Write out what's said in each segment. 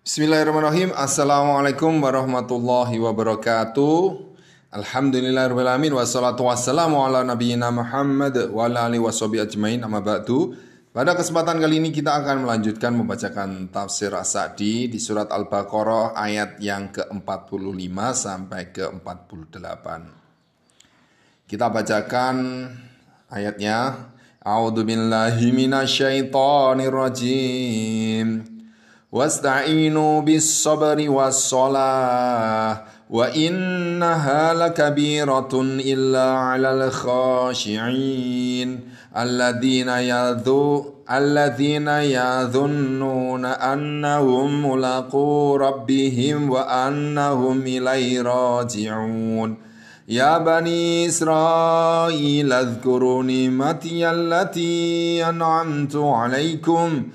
Bismillahirrahmanirrahim. Assalamualaikum warahmatullahi wabarakatuh. Alhamdulillahirrahmanirrahim. Wassalatu wassalamu ala nabiyyina Muhammad wa ala alihi washabihi ajmain, amma ba'du. Pada kesempatan kali ini kita akan melanjutkan membacakan tafsir As-Sa'di di surat Al-Baqarah ayat yang ke-45 sampai ke-48. Kita bacakan ayatnya. A'udzu billahi minasyaitonir rajim. Wasta'inu bis-sabri was-shalah wa innaha lakabiratun illa 'alal khashi'in alladzina yadhunnuna annahum mulaqu rabbihim wa annahum ilaihi raji'un. Ya bani Israil adhkuru ni'mati allati an'amtu 'alaikum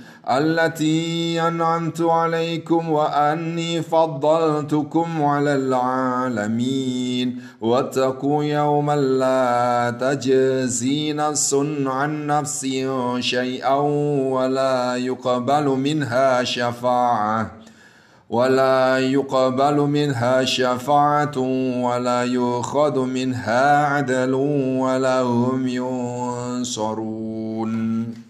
wa anni faddaltukum 'alal 'alamin wattaqu yawman la tajzi nafsun 'an nafsin syai'an wa la yuqbalu minha syafa'atun wa la yukhadhu minha 'adlun wa la hum yunsarun.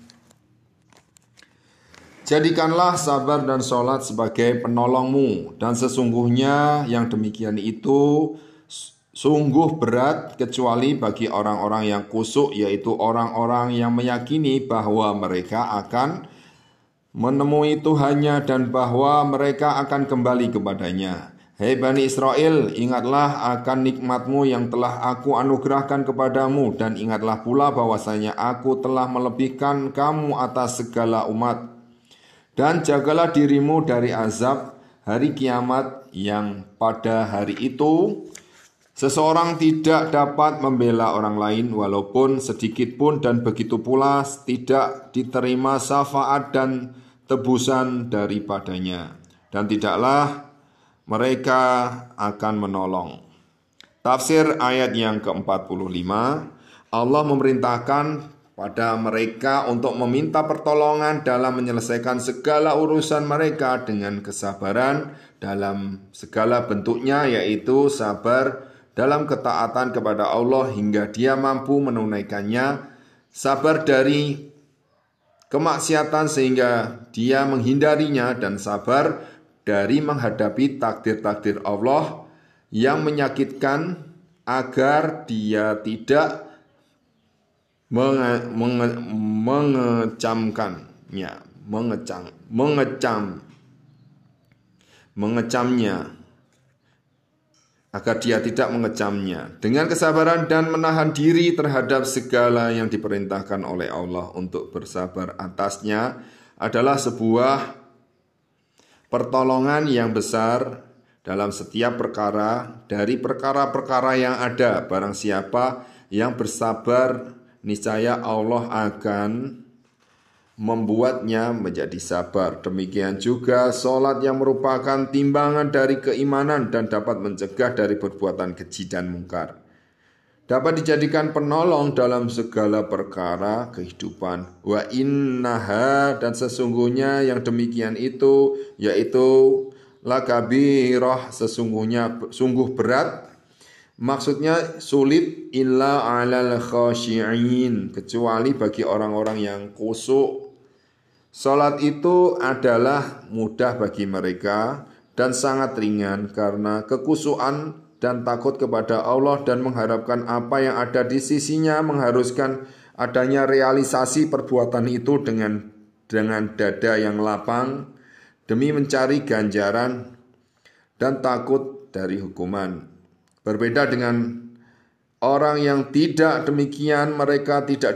Jadikanlah sabar dan sholat sebagai penolongmu, dan sesungguhnya yang demikian itu sungguh berat kecuali bagi orang-orang yang khusyuk, yaitu orang-orang yang meyakini bahwa mereka akan menemui Tuhannya dan bahwa mereka akan kembali kepadanya. Hei Bani Israel, ingatlah akan nikmatmu yang telah aku anugerahkan kepadamu, dan ingatlah pula bahwasanya aku telah melebihkan kamu atas segala umat. Dan jagalah dirimu dari azab hari kiamat yang pada hari itu seseorang tidak dapat membela orang lain walaupun sedikit pun, dan begitu pula tidak diterima syafaat dan tebusan daripadanya, dan tidaklah mereka akan menolong. Tafsir ayat yang ke-45, Allah memerintahkan pada mereka untuk meminta pertolongan dalam menyelesaikan segala urusan mereka dengan kesabaran dalam segala bentuknya, yaitu sabar dalam ketaatan kepada Allah hingga dia mampu menunaikannya, sabar dari kemaksiatan sehingga dia menghindarinya, dan sabar dari menghadapi takdir-takdir Allah yang menyakitkan agar dia tidak mengecamnya. Dengan kesabaran dan menahan diri terhadap segala yang diperintahkan oleh Allah untuk bersabar atasnya adalah sebuah pertolongan yang besar dalam setiap perkara dari perkara-perkara yang ada. Barang siapa yang bersabar, niscaya Allah akan membuatnya menjadi sabar. Demikian juga sholat yang merupakan timbangan dari keimanan dan dapat mencegah dari perbuatan keji dan mungkar. Dapat dijadikan penolong dalam segala perkara kehidupan. Wa innaha, dan sesungguhnya yang demikian itu, yaitu lakabirah, sungguh berat. Maksudnya sulit, illa 'alal khashi'in, kecuali bagi orang-orang yang khusyuk. Salat itu adalah mudah bagi mereka dan sangat ringan karena kekhusyukan dan takut kepada Allah dan mengharapkan apa yang ada di sisinya mengharuskan adanya realisasi perbuatan itu dengan dada yang lapang demi mencari ganjaran dan takut dari hukuman. Berbeda dengan orang yang tidak demikian, mereka tidak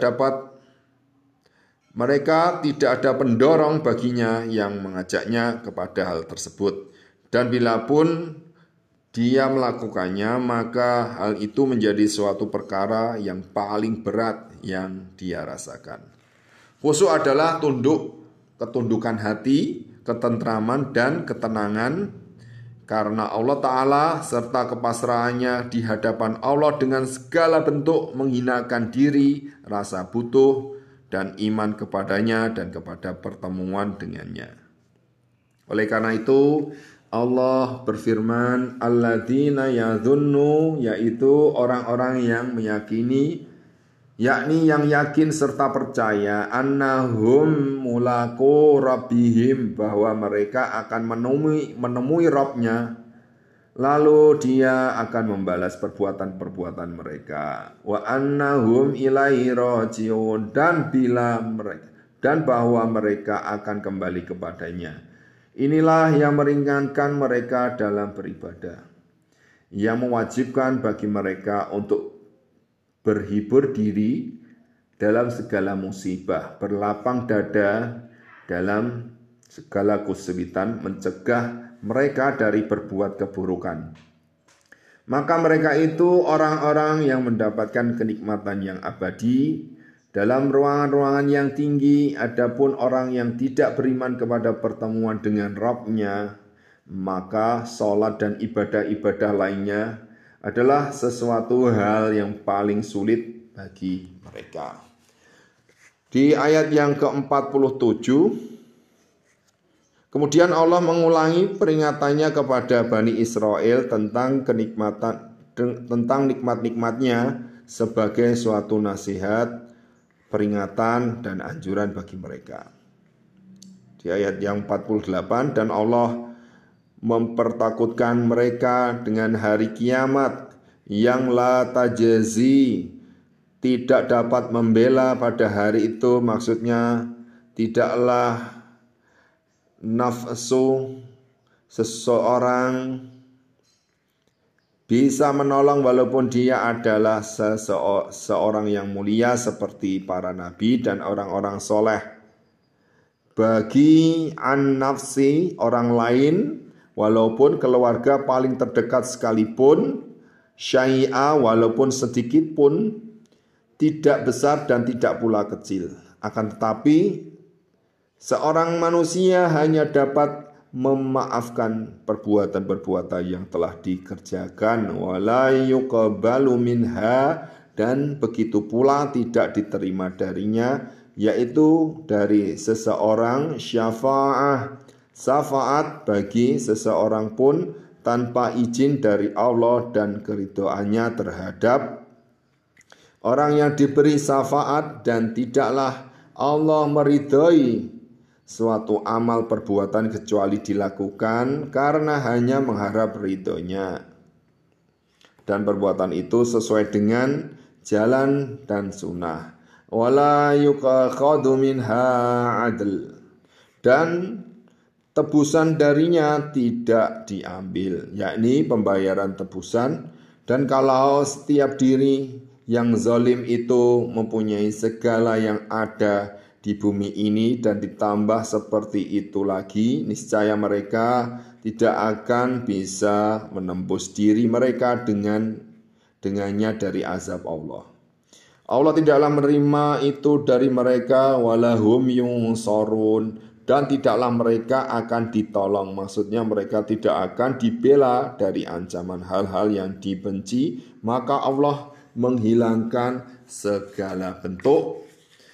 ada pendorong baginya yang mengajaknya kepada hal tersebut. Dan bila pun dia melakukannya, maka hal itu menjadi suatu perkara yang paling berat yang dia rasakan. Khusyuk adalah ketundukan hati, ketentraman dan ketenangan karena Allah Ta'ala serta kepasrahannya di hadapan Allah dengan segala bentuk menghinakan diri, rasa butuh, dan iman kepadanya dan kepada pertemuan dengannya. Oleh karena itu Allah berfirman, alladzina yadhunnu, yaitu orang-orang yang meyakini, yakni yang yakin serta percaya, annahum mulaku rabbihim, bahwa mereka akan menemui Rabbnya, lalu dia akan membalas perbuatan-perbuatan mereka. Wa annahum ilaihi rajiun, dan bahwa mereka akan kembali kepadanya. Inilah yang meringankan mereka dalam beribadah, yang mewajibkan bagi mereka untuk berhibur diri dalam segala musibah, berlapang dada dalam segala kesulitan, mencegah mereka dari berbuat keburukan. Maka mereka itu orang-orang yang mendapatkan kenikmatan yang abadi dalam ruangan-ruangan yang tinggi. Adapun orang yang tidak beriman kepada pertemuan dengan Rabb-nya, maka sholat dan ibadah-ibadah lainnya adalah sesuatu hal yang paling sulit bagi mereka. Di ayat yang ke-47, kemudian Allah mengulangi peringatannya kepada Bani Israel tentang nikmat-nikmatnya sebagai suatu nasihat, peringatan dan anjuran bagi mereka. Di ayat yang 48, dan Allah mempertakutkan mereka dengan hari kiamat yang la tajzi, tidak dapat membela pada hari itu. Maksudnya tidaklah nafsu seseorang bisa menolong walaupun dia adalah seorang yang mulia seperti para nabi dan orang-orang soleh. Bagi an-nafsi, orang lain, walaupun keluarga paling terdekat sekalipun, syai'a, walaupun sedikit pun, tidak besar dan tidak pula kecil. Akan tetapi seorang manusia hanya dapat memaafkan perbuatan-perbuatan yang telah dikerjakan, wala yuqbalu minha, dan begitu pula tidak diterima darinya, yaitu dari seseorang syafaat bagi seseorang pun tanpa izin dari Allah dan keridhoannya terhadap orang yang diberi syafaat, dan tidaklah Allah meridhoi suatu amal perbuatan kecuali dilakukan karena hanya mengharap ridhonya, dan perbuatan itu sesuai dengan jalan dan sunnah. Wala yuqadu minha adl, dan tebusan darinya tidak diambil, yakni pembayaran tebusan. Dan kalau setiap diri yang zalim itu mempunyai segala yang ada di bumi ini dan ditambah seperti itu lagi, niscaya mereka tidak akan bisa menembus diri mereka dengannya dari azab Allah. Allah tidaklah menerima itu dari mereka, walahum yunsorun, dan tidaklah mereka akan ditolong. Maksudnya mereka tidak akan dibela dari ancaman hal-hal yang dibenci. Maka Allah menghilangkan segala bentuk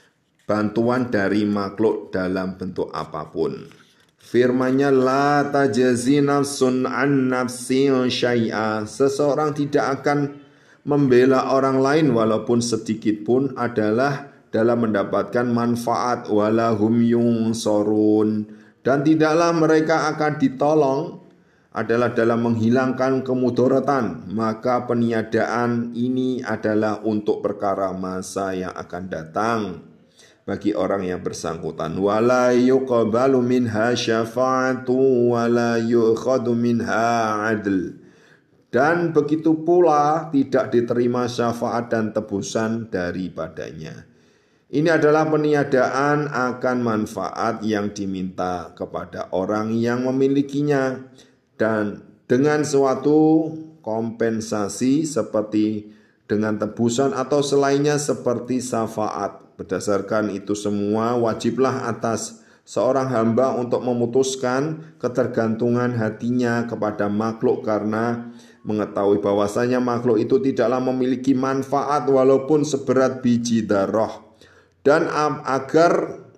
bantuan dari makhluk dalam bentuk apapun. Firman-Nya, la tajzi nafsun an nafsin syai'a, seseorang tidak akan membela orang lain walaupun sedikit pun adalah dalam mendapatkan manfaat, walahum yunsorun, dan tidaklah mereka akan ditolong adalah dalam menghilangkan kemudaratan. Maka peniadaan ini adalah untuk perkara masa yang akan datang bagi orang yang bersangkutan. Wala yuqbalu minha syafa'atu wala yu'khadu minha adl, dan begitu pula tidak diterima syafaat dan tebusan daripadanya. Ini adalah peniadaan akan manfaat yang diminta kepada orang yang memilikinya, dan dengan suatu kompensasi seperti dengan tebusan atau selainnya seperti syafaat. Berdasarkan itu semua, wajiblah atas seorang hamba untuk memutuskan ketergantungan hatinya kepada makhluk, karena mengetahui bahwasanya makhluk itu tidaklah memiliki manfaat walaupun seberat biji darah, dan agar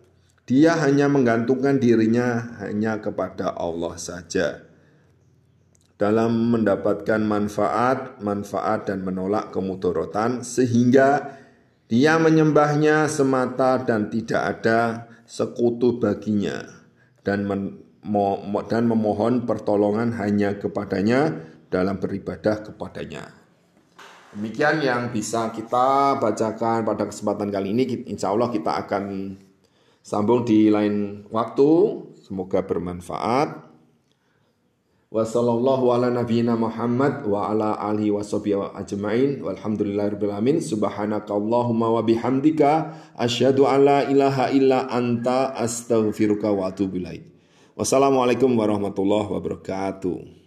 Dia hanya menggantungkan dirinya hanya kepada Allah saja dalam mendapatkan manfaat dan menolak kemudaratan, sehingga dia menyembahnya semata dan tidak ada sekutu baginya, dan memohon pertolongan hanya kepadanya dalam beribadah kepadanya. Demikian yang bisa kita bacakan pada kesempatan kali ini. Insya Allah kita akan sambung di lain waktu. Semoga bermanfaat. Wassallallahu ala nabiyyina Muhammad wa ala alihi washabihi ajmain. Walhamdulillahirabbil alamin. Subhanakallahumma wa bihamdika asyhadu an la ilaha illa anta astaghfiruka wa atubu ilaik. Wassalamualaikum warahmatullahi wabarakatuh.